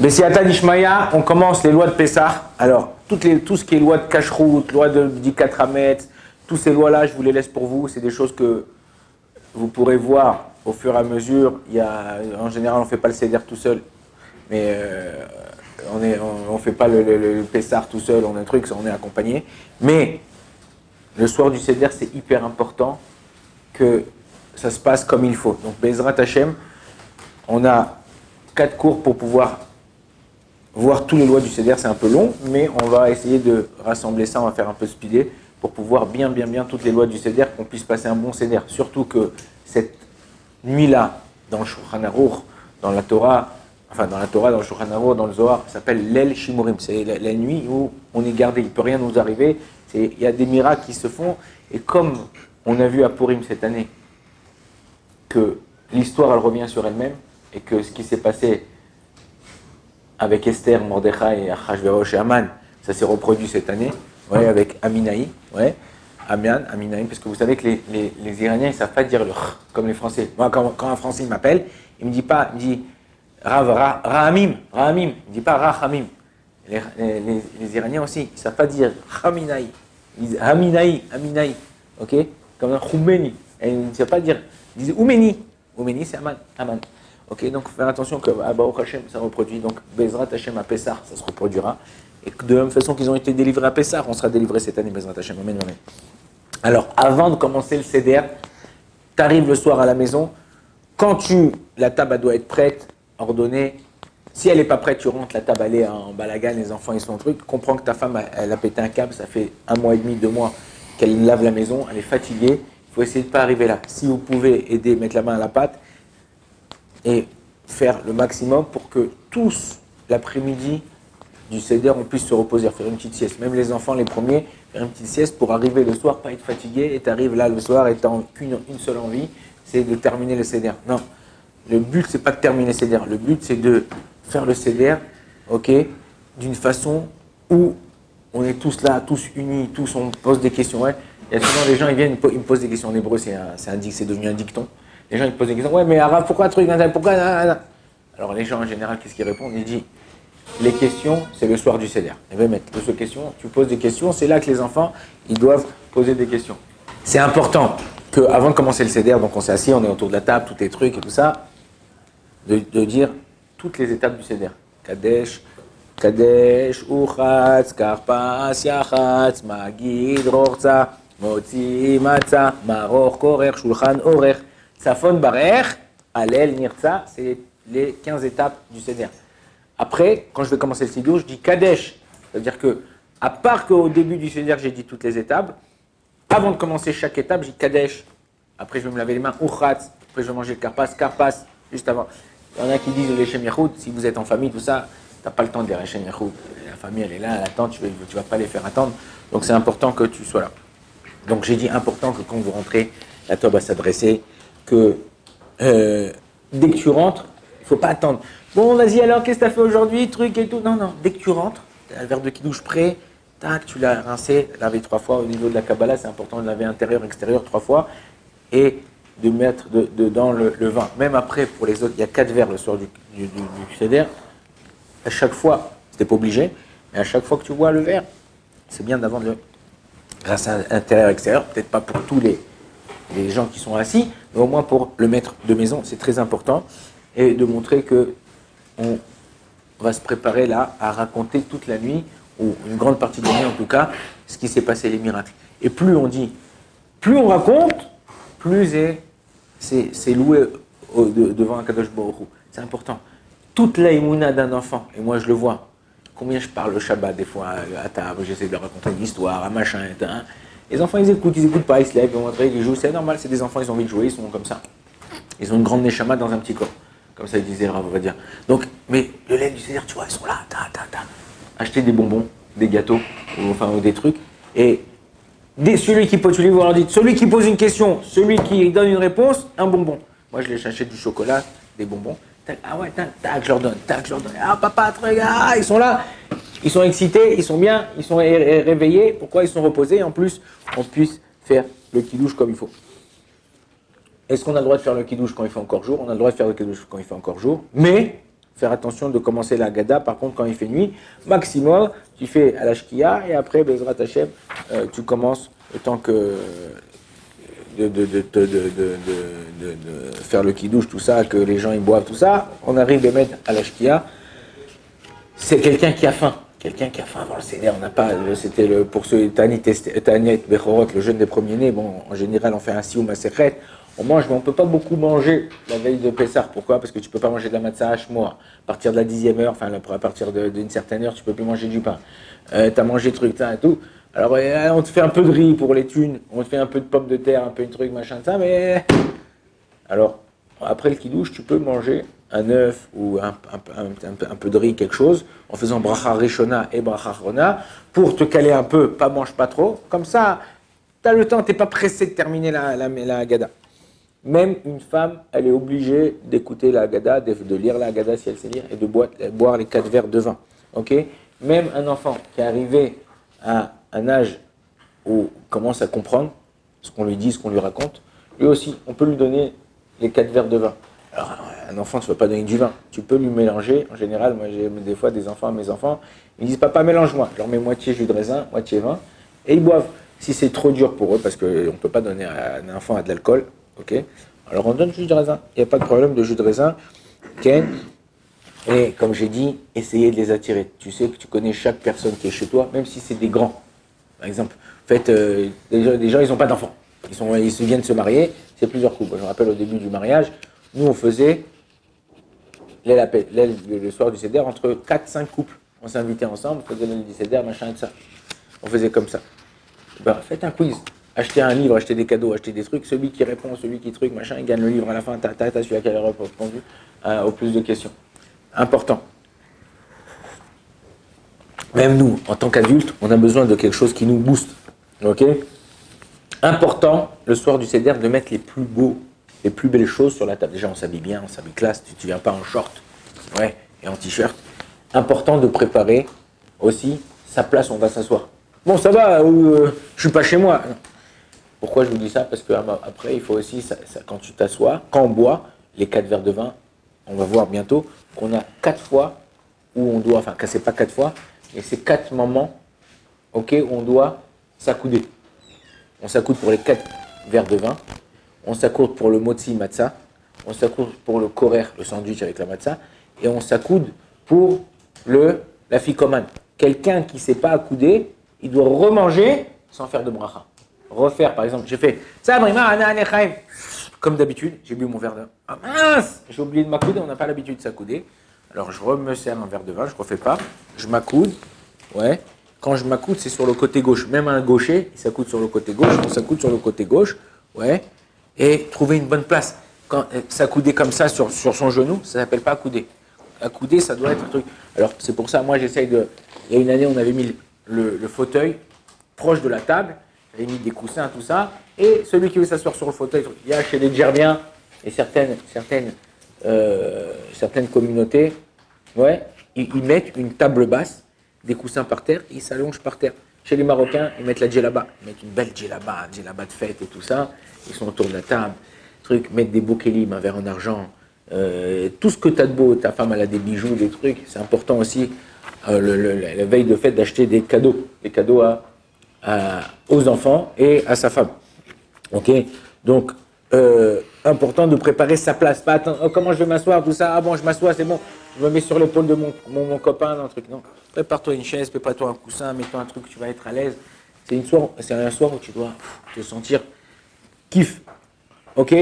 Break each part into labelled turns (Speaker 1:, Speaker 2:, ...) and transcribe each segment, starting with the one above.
Speaker 1: Bessiata Dishmaya, on commence les lois de Pessah. Alors, tout ce qui est loi de Kashrut, loi de Dikat Hametz, toutes ces lois-là, je vous les laisse pour vous. C'est des choses que vous pourrez voir au fur et à mesure. En général, on ne fait pas le Seder tout seul. Mais on ne fait pas le Pessah tout seul, on a un truc, on est accompagné. Mais le soir du Seder, c'est hyper important que ça se passe comme il faut. Donc, Bezrat Hashem, on a 4 cours pour pouvoir voir tous les lois du Seder. C'est un peu long, mais on va essayer de rassembler ça, on va faire un peu speeder pour pouvoir bien toutes les lois du Seder, qu'on puisse passer un bon Seder. Surtout que cette nuit-là, dans le Shulchan Aruch, dans la Torah, dans le Shulchan Aruch, dans le Zohar, ça s'appelle l'El Shimurim. C'est la nuit où on est gardé, il ne peut rien nous arriver. Il y a des miracles qui se font, et comme on a vu à Purim cette année, que l'histoire elle revient sur elle-même, et que ce qui s'est passé avec Esther, Mordechai et Achashverosh et Aman, ça s'est reproduit cette année, ouais, avec Aminaï, ouais, Aminaï, parce que vous savez que les Iraniens, ils ne savent pas dire le ch, comme les Français. Moi, quand un Français m'appelle, il me dit pas, il me dit Rahamim, il ne dit pas Rahamim. Les Iraniens aussi, ils ne savent pas dire Haminaï, ils disent Aminaï, ok, comme un Khoumeni, et ils ne savent pas dire, ils disent Oumeni c'est Aman. Ok, donc faire attention que Baruch Hashem, ça reproduit. Donc Bezrat Hashem à Pessah, ça se reproduira. Et que de la même façon qu'ils ont été délivrés à Pessah, on sera délivrés cette année, Bezrat Hashem. Amen, amen. Alors, avant de commencer le Seder, tu arrives le soir à la maison. Quand la table doit être prête, ordonnée. Si elle n'est pas prête, tu rentres, la table elle est en balagan, les enfants ils sont en truc. Comprends que ta femme, elle a pété un câble, ça fait 1 mois et demi, 2 mois qu'elle lave la maison, elle est fatiguée. Il faut essayer de ne pas arriver là. Si vous pouvez aider, mettre la main à la pâte, et faire le maximum pour que tous, l'après-midi du Seder, on puisse se reposer, faire une petite sieste. Même les enfants, les premiers, faire une petite sieste pour arriver le soir, pas être fatigué, et tu arrives là le soir et tu n'as qu'une seule envie, c'est de terminer le Seder. Non, le but, c'est pas de terminer le Seder. Le but, c'est de faire le Seder, ok, d'une façon où on est tous là, tous unis, tous on pose des questions. Ouais. Il y a souvent des gens, ils viennent, ils me posent des questions en hébreu, c'est devenu un dicton. Les gens ils posent des questions, ouais mais Arabe, pourquoi truc, pourquoi Alors les gens en général, qu'est-ce qu'ils répondent? Ils disent, les questions, c'est le soir du Seder. Et bien mettre deux questions, tu poses des questions, c'est là que les enfants, ils doivent poser des questions. C'est important qu'avant de commencer le Seder, donc on s'est assis, on est autour de la table, tous les trucs et tout ça, de dire toutes les étapes du Seder. Kadesh, Uchatz, Karpas, Yachatz, Magid, Rorza, Motzi, Matza, Maror, Korer, Shulchan, Orer, Safon, Barer, Alel, Nirza, c'est les 15 étapes du Seder. Après, quand je vais commencer le Siddur, je dis Kadesh. C'est-à-dire que, à part qu'au début du Seder, j'ai dit toutes les étapes, avant de commencer chaque étape, j'ai dit Kadesh. Après, je vais me laver les mains, Uchatz. Après, je vais manger le Karpas, juste avant. Il y en a qui disent le Shem Yahoud, si vous êtes en famille, tout ça, tu n'as pas le temps de dire le Shem Yahoud. La famille, elle est là, elle attend, tu ne vas pas les faire attendre. Donc, c'est important que tu sois là. Donc, j'ai dit important que quand vous rentrez, la Torah va s'adresser, que dès que tu rentres, il ne faut pas attendre. Bon, vas-y alors, qu'est-ce que tu as fait aujourd'hui, truc et tout. Non, dès que tu rentres, tu as le verre de kidouche prêt, tac, tu l'as rincé, lavé 3 fois. Au niveau de la Kabbalah, c'est important de laver intérieur, extérieur 3 fois. Et de mettre dedans le vin. Même après, pour les autres, il y a 4 verres le soir du Seder. À chaque fois, c'était pas obligé, mais à chaque fois que tu bois le verre, c'est bien d'avoir le rincer intérieur, extérieur. Peut-être pas pour tous les gens qui sont assis, mais au moins pour le maître de maison, c'est très important. Et de montrer que on va se préparer là à raconter toute la nuit, ou une grande partie de la nuit en tout cas, ce qui s'est passé, les miracles. Et plus on dit, plus on raconte, plus c'est loué devant un Kadosh Baruch Hu. C'est important. Toute la émouna d'un enfant, et moi je le vois, combien je parle le Shabbat des fois à table, j'essaie de leur raconter une histoire, un machin, hein. Les enfants ils écoutent pas, ils se lèvent, ils vont montrer, ils jouent, c'est normal, c'est des enfants, ils ont envie de jouer, ils sont comme ça. Ils ont une grande neshama dans un petit corps. Comme ça, il disait Rav, on va dire. Donc, mais le lait du Seder, tu vois, ils sont là, acheter des bonbons, des gâteaux, ou des trucs. Et celui qui pose, celui qui pose une question, celui qui donne une réponse, un bonbon. Moi, je les achète du chocolat, des bonbons. Ah ouais, tac, je leur donne. Ah papa, regarde, ils sont là. Ils sont excités, ils sont bien, ils sont réveillés. Pourquoi ils sont reposés? Et en plus, on puisse faire le kidouche comme il faut. Est-ce qu'on a le droit de faire le kidouche quand il fait encore jour? On a le droit de faire le kidouche quand il fait encore jour, mais faire attention de commencer la Haggadah. Par contre, quand il fait nuit, maximum, tu fais à la Shkia et après, Bezrat Hashem, tu commences le temps que de faire le kidouche, tout ça, que les gens ils boivent, tout ça. On arrive à mettre à la Shkia. C'est quelqu'un qui a faim. Quelqu'un qui a faim avant le Seder, on n'a pas, c'était pour ceux, Tanit Bechorot, le jeûne des premiers-nés, bon, en général, on fait un sioum à Sechet, on mange, mais on ne peut pas beaucoup manger la veille de Pessah. Pourquoi? Parce que tu ne peux pas manger de la matzah hachmoa. À partir de la 10e heure, enfin, à partir d'une certaine heure, tu ne peux plus manger du pain. Tu as mangé truc, ça et tout. Alors, on te fait un peu de riz pour les thunes, on te fait un peu de pommes de terre, un peu de truc, machin, ça, mais. Alors, après le kidouche, tu peux manger un œuf ou un peu de riz, quelque chose, en faisant bracha rishona et bracha achrona, pour te caler un peu, pas mange pas trop. Comme ça, tu as le temps, tu n'es pas pressé de terminer la Haggadah. Même une femme, elle est obligée d'écouter la Haggadah, de lire la Haggadah si elle sait lire, et de boire les 4 verres de vin. Okay? Même un enfant qui est arrivé à un âge où il commence à comprendre ce qu'on lui dit, ce qu'on lui raconte, lui aussi, on peut lui donner les 4 verres de vin. Alors, un enfant, tu ne vas pas donner du vin. Tu peux lui mélanger. En général, moi, j'ai des fois des enfants, mes enfants, ils me disent, papa, mélange-moi. Je leur mets moitié jus de raisin, moitié vin, et ils boivent. Si c'est trop dur pour eux, parce qu'on ne peut pas donner à un enfant de l'alcool, ok, alors on donne jus de raisin. Il n'y a pas de problème de jus de raisin. Okay. Et comme j'ai dit, essayez de les attirer. Tu sais que tu connais chaque personne qui est chez toi, même si c'est des grands. Par exemple, en fait, des gens, ils n'ont pas d'enfants. Ils viennent de se marier, c'est plusieurs couples. Je me rappelle au début du mariage, nous on faisait le soir du Seder entre 4-5 couples. On s'invitait ensemble, on faisait le Seder, machin et tout ça. On faisait comme ça. Ben, faites un quiz. Achetez un livre, achetez des cadeaux, achetez des trucs. Celui qui répond, celui qui truc, machin, il gagne le livre à la fin. T'as celui qui a répondu au plus de questions. Important. Même nous, en tant qu'adultes, on a besoin de quelque chose qui nous booste. Ok? Important, le soir du Seder, de mettre les plus beaux, les plus belles choses sur la table. Déjà, on s'habille bien, on s'habille classe. Tu ne viens pas en short, ouais, et en t-shirt. Important de préparer aussi sa place où on va s'asseoir. Bon, ça va, je suis pas chez moi. Pourquoi je vous dis ça? Parce que après, il faut aussi, quand tu t'assois, quand on boit les 4 verres de vin, on va voir bientôt qu'on a 4 fois où on doit, enfin, c'est pas 4 fois, mais c'est 4 moments, ok, où on doit s'accouder. On s'accoude pour les 4 verres de vin, on s'accoude pour le motzi matzah, on s'accoude pour le korer, le sandwich avec la matzah, et on s'accoude pour la ficomane. Quelqu'un qui ne s'est pas accoudé, il doit remanger sans faire de bracha. Refaire, par exemple, j'ai fait ça, comme d'habitude, j'ai bu mon verre de vin. Ah mince, j'ai oublié de m'accouder, on n'a pas l'habitude de s'accouder. Alors je me sers un verre de vin, je ne refais pas, je m'accoude, ouais. Quand je m'accoude, c'est sur le côté gauche. Même un gaucher, il s'accoude sur le côté gauche, on s'accoude sur le côté gauche, ouais. Et trouver une bonne place. Quand s'accouder comme ça sur son genou, ça ne s'appelle pas accouder. Accouder, ça doit être un truc. Alors c'est pour ça, moi j'essaye de. Il y a une année, on avait mis le fauteuil proche de la table, j'avais mis des coussins, tout ça, et celui qui veut s'asseoir sur le fauteuil, il y a chez les Djerbiens et certaines communautés, ouais, ils mettent une table basse, des coussins par terre, et ils s'allongent par terre. Chez les Marocains, ils mettent la djellaba, ils mettent une belle djellaba, un djellaba de fête et tout ça, ils sont autour de la table, mettre des beaux kélim, un verre en argent, tout ce que tu as de beau, ta femme elle a des bijoux, des trucs, c'est important aussi, la veille de fête, d'acheter des cadeaux aux enfants et à sa femme. Ok, donc important de préparer sa place. Pas attendre, oh, comment je vais m'asseoir, tout ça. Ah bon, je m'assois, c'est bon. Je me mets sur l'épaule de mon copain, un truc. Non, prépare-toi une chaise, prépare-toi un coussin, mets-toi un truc, tu vas être à l'aise. C'est un soir où tu dois te sentir kiff. Ok.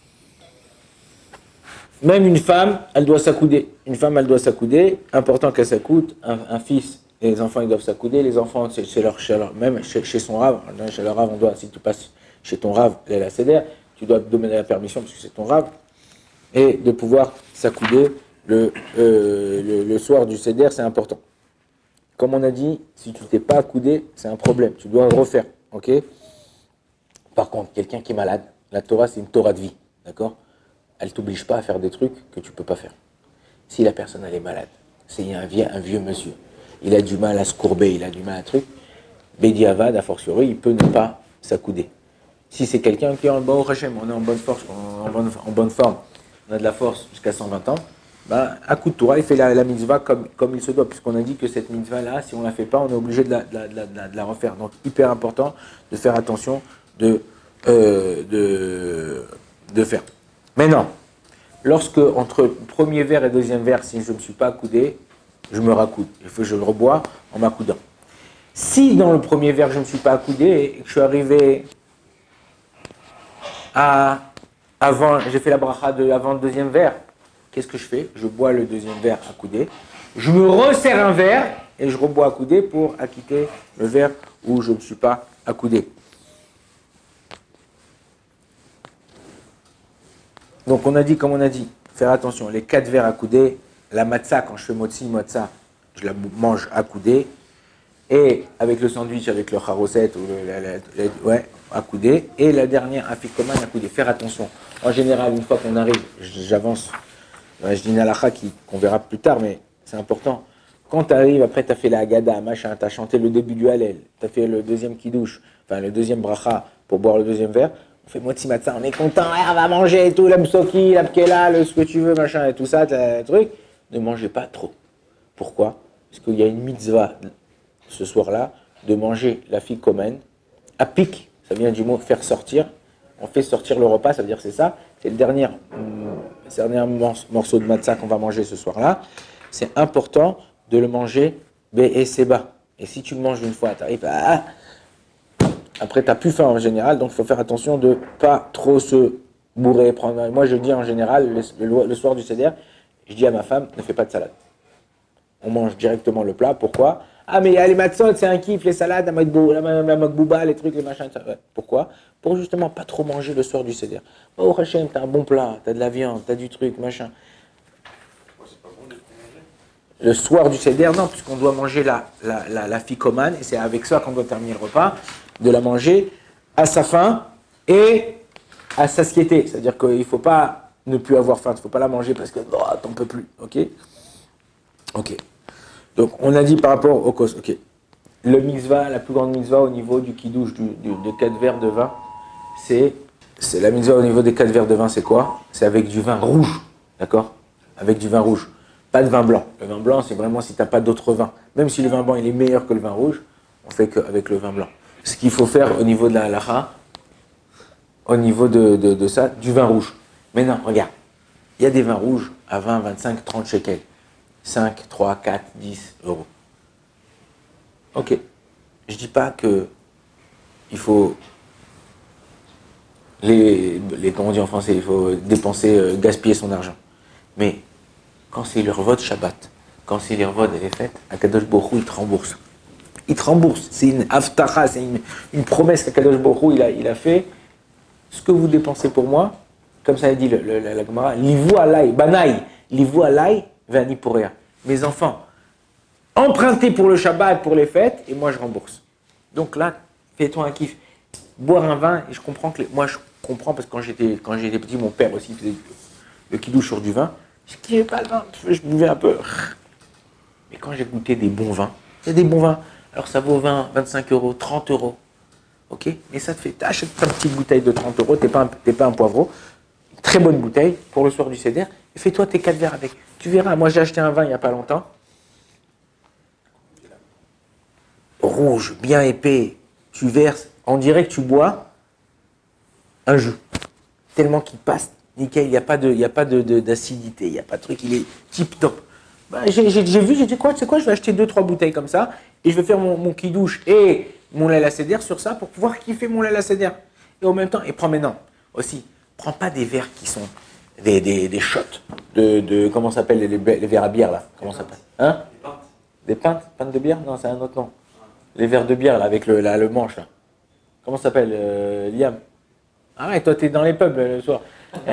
Speaker 1: Même une femme, elle doit s'accouder. Une femme, elle doit s'accouder. Important qu'elle s'accoude. Un fils. Et les enfants, ils doivent s'accouder. Les enfants, même chez son rave, chez leur rave, on doit, si tu passes chez ton rave, la Seder, tu dois te demander la permission parce que c'est ton rave, et de pouvoir s'accouder le soir du Seder, c'est important. Comme on a dit, si tu ne t'es pas accoudé, c'est un problème. Tu dois refaire, ok? Par contre, quelqu'un qui est malade, la Torah, c'est une Torah de vie, d'accord? Elle ne t'oblige pas à faire des trucs que tu ne peux pas faire. Si la personne, elle est malade, c'est un vieux monsieur, il a du mal à se courber, il a du mal à un truc, Bedi Avad, a fortiori, il peut ne pas s'accouder. Si c'est quelqu'un qui est en bon Hachem, on est en bonne force, en bonne forme, on a de la force jusqu'à 120 ans, ben, à coup de Torah, il fait la mitzvah comme il se doit, puisqu'on a dit que cette mitzvah-là, si on ne la fait pas, on est obligé de la refaire. Donc, hyper important de faire attention euh, de, de faire. Maintenant, lorsque, entre premier verre et deuxième verre, si je ne me suis pas accoudé, je me raccoude. Il faut que je le rebois en m'accoudant. Si dans le premier verre, je ne me suis pas accoudé et que je suis arrivé avant, j'ai fait la bracha avant le deuxième verre, qu'est-ce que je fais? Je bois le deuxième verre accoudé. Je me resserre un verre et je rebois accoudé pour acquitter le verre où je ne me suis pas accoudé. Donc on a dit, comme on a dit, faire attention, les 4 verres accoudés, la matzah, quand je fais motzi matzah, je la mange accoudée, et avec le sandwich, avec le charosset, ou ouais, accoudé, et la dernière afikoman accoudé. Faire attention. En général, une fois qu'on arrive, j'avance, je dis une halakha qu'on verra plus tard, mais c'est important. Quand tu arrives, après tu as fait la Haggadah, machin, tu as chanté le début du Hallel, tu as fait le deuxième kiddush, enfin le deuxième bracha pour boire le deuxième verre, on fait motzi matzah, on est content, on va manger et tout, la msoki, la pkela, ce que tu veux, machin, et tout ça, le truc. Ne mangez pas trop. Pourquoi? Parce qu'il y a une mitzvah ce soir-là de manger la fikomen à pic, ça vient du mot faire sortir. On fait sortir le repas, ça veut dire que c'est ça. C'est le dernier morceau de matzah qu'on va manger ce soir-là. C'est important de le manger et c'est bas. Et si tu le manges une fois, tu arrives à... Après, tu n'as plus faim en général, donc il faut faire attention de ne pas trop se bourrer. Moi, je dis en général, le soir du Seder, je dis à ma femme, ne fais pas de salade. On mange directement le plat. Pourquoi? Ah, mais il y a les matzot, c'est un kiff, les salades, la makbouba, les trucs, les machins. Ouais. Pourquoi? Pour justement pas trop manger le soir du Seder. Oh, Hachem, t'as un bon plat, t'as de la viande, t'as du truc, machin. Le soir du Seder, non, puisqu'on doit manger la ficomane, et c'est avec ça qu'on doit terminer le repas, de la manger à sa faim et à sa satiété. C'est-à-dire qu'il ne faut pas ne plus avoir faim, il ne faut pas la manger parce que oh, t'en peux plus. Ok? Ok. Donc, on a dit par rapport au cos. Ok. Le mitzvah, la plus grande mitzvah au niveau du kidouche de 4 verres de vin, c'est la mitzvah au niveau des 4 verres de vin, c'est quoi? C'est avec du vin rouge. D'accord? Avec du vin rouge. Pas de vin blanc. Le vin blanc, c'est vraiment si tu n'as pas d'autre vin. Même si le vin blanc il est meilleur que le vin rouge, on fait qu'avec le vin blanc. Ce qu'il faut faire au niveau de la halakha, au niveau de ça, du vin rouge. Mais non, regarde. Il y a des vins rouges à 20, 25, 30 shekels. 5, 3, 4, 10 euros. Ok. Je ne dis pas que il faut, comme on dit en français, il faut dépenser, gaspiller son argent. Mais quand c'est l'Irvod Shabbat, quand c'est l'Irvod et les fêtes, Akadosh Baruch Hu, il te rembourse. Il te rembourse. C'est une avtacha, c'est une promesse qu'Akadosh Baruch Hu, il a fait. Ce que vous dépensez pour moi, comme ça a dit la Gemara, livu alay, banaï, livu alay, vani pour rien. Mes enfants, empruntez pour le Shabbat, pour les fêtes, et moi je rembourse. Donc là, fais-toi un kiff. Boire un vin, et je comprends que moi je comprends parce que quand j'étais petit, mon père aussi faisait le kidouche sur du vin. Je kiffais pas le vin, je buvais un peu. Mais quand j'ai goûté des bons vins, c'est des bons vins. Alors ça vaut 20, 25 euros, 30 euros. Ok? Mais ça te fait, t'achètes ta petite bouteille de 30 euros, t'es pas un poivreau. Très bonne bouteille pour le soir du Seder. Et fais-toi tes 4 verres avec. Tu verras, moi j'ai acheté un vin il n'y a pas longtemps. Rouge, bien épais. Tu verses, on dirait que tu bois un jus. Tellement qu'il passe nickel, il n'y a pas d'acidité, il n'y a pas de truc, il est tip top. Bah, j'ai vu, j'ai dit quoi, tu sais quoi, je vais acheter 2-3 bouteilles comme ça et je vais faire mon kidouche et mon lait à céder sur ça pour pouvoir kiffer mon lait à céder. Et en même temps, et prends maintenant aussi, prends pas des verres qui sont des shots comment ça s'appelle les verres à bière là, comment ça s'appelle? Hein? Des pintes? Pintes de bière? Non, c'est un autre nom. Les verres de bière là, avec le manche là. Comment ça s'appelle, Liam? Ah ouais, toi t'es dans les pubs le soir.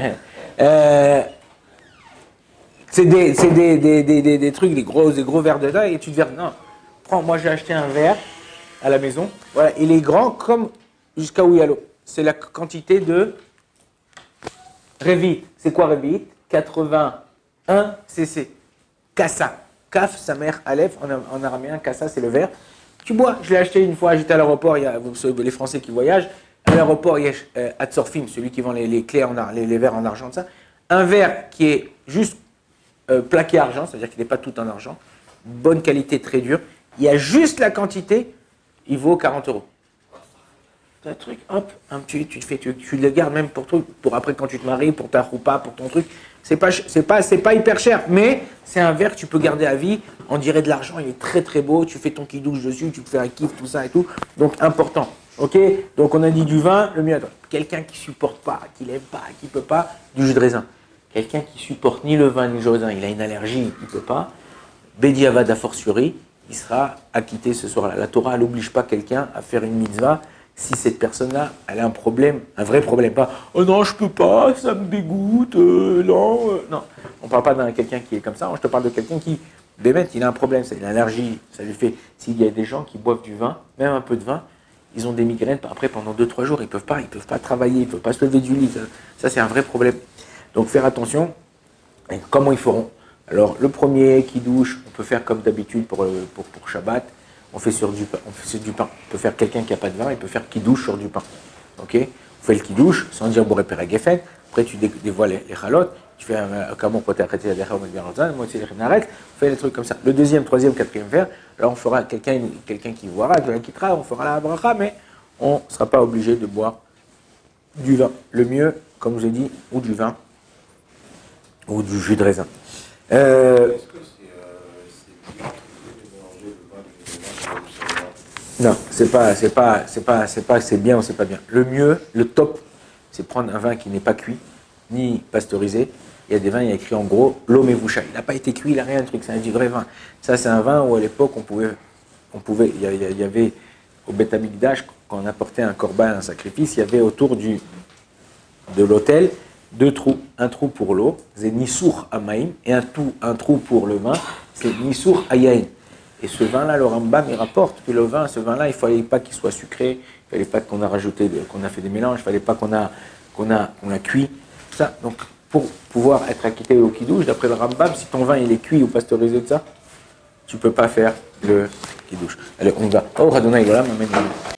Speaker 1: C'est des trucs, des gros verres de taille et tu te verres. Non, prends, moi j'ai acheté un verre à la maison. Voilà, il est grand comme jusqu'à où il y a l'eau. C'est la quantité de Revit. C'est quoi Revit? 81 cc. Kassa. Kaf, sa mère, Aleph, en araméen, Kassa, c'est le verre. Tu bois, je l'ai acheté une fois, j'étais à l'aéroport, il y a les Français qui voyagent. À l'aéroport, il y a Atzorfim, celui qui vend les clés, les verres en argent, ça. Un verre qui est juste plaqué argent, c'est-à-dire qu'il n'est pas tout en argent. Bonne qualité, très dur. Il y a juste la quantité, il vaut 40 euros. Un truc, hop, tu le gardes même pour après quand tu te maries, pour ta roupa, pour ton truc. C'est pas hyper cher, mais c'est un verre que tu peux garder à vie. On dirait de l'argent, il est très très beau. Tu fais ton kidouche dessus, tu te fais un kiff, tout ça et tout. Donc important. Ok. Donc on a dit du vin, le mieux. Attends, quelqu'un qui supporte pas, qui l'aime pas, qui peut pas, du jus de raisin. Quelqu'un qui supporte ni le vin ni le jus de raisin, il a une allergie, il peut pas. Bedi Avad a fortiori, il sera acquitté ce soir-là. La Torah n'oblige pas quelqu'un à faire une mitzvah si cette personne-là, elle a un problème, un vrai problème. Pas « Oh non, je peux pas, ça me dégoûte, non. Non, on ne parle pas d'un quelqu'un qui est comme ça, je te parle de quelqu'un qui, bémet, il a un problème, c'est une allergie, ça lui fait… S'il y a des gens qui boivent du vin, même un peu de vin, ils ont des migraines, après pendant 2-3 jours, ils ne peuvent pas travailler, ils ne peuvent pas se lever du lit. Ça c'est un vrai problème. Donc faire attention, et comment ils feront? Alors le premier qui douche, on peut faire comme d'habitude pour Shabbat. On fait sur du pain. On peut faire quelqu'un qui n'a pas de vin, il peut faire qui douche sur du pain. Ok? On fait le qui douche sans dire Boré Père Geffen. Après tu dévoiles les chalotes. Tu fais un camon pour t'arrêter à derrière moi aussi les arrête. On fait des trucs comme ça. Le deuxième, troisième, quatrième verre. Alors on fera quelqu'un qui boira, quelqu'un qui quittera, on fera la bracha, mais on ne sera pas obligé de boire du vin. Le mieux, comme je vous ai dit, ou du vin ou du jus de raisin. Est-ce que non, c'est pas c'est bien ou c'est pas bien. Le mieux, le top, c'est prendre un vin qui n'est pas cuit, ni pasteurisé. Il y a des vins, il y a écrit en gros, l'eau mevoucha. Il n'a pas été cuit, il n'a rien, un truc, c'est un du vrai vin. Ça, c'est un vin où à l'époque, il y avait au Beth Amikdash, quand on apportait un korban, un sacrifice, il y avait autour de l'autel 2 trous. Un trou pour l'eau, c'est Nissour Amaïm, et un trou pour le vin, c'est Nissour Ayaïm. Et ce vin-là, le Rambam, il rapporte que ce vin-là, il ne fallait pas qu'il soit sucré, il ne fallait pas qu'on a rajouté, qu'on a fait des mélanges, il ne fallait pas qu'on a cuit, tout ça. Donc, pour pouvoir être acquitté au kidouche, d'après le Rambam, si ton vin il est cuit ou pasteurisé, tout ça, tu ne peux pas faire le kidouche. Allez, on y va. Oh, Radona, il est là,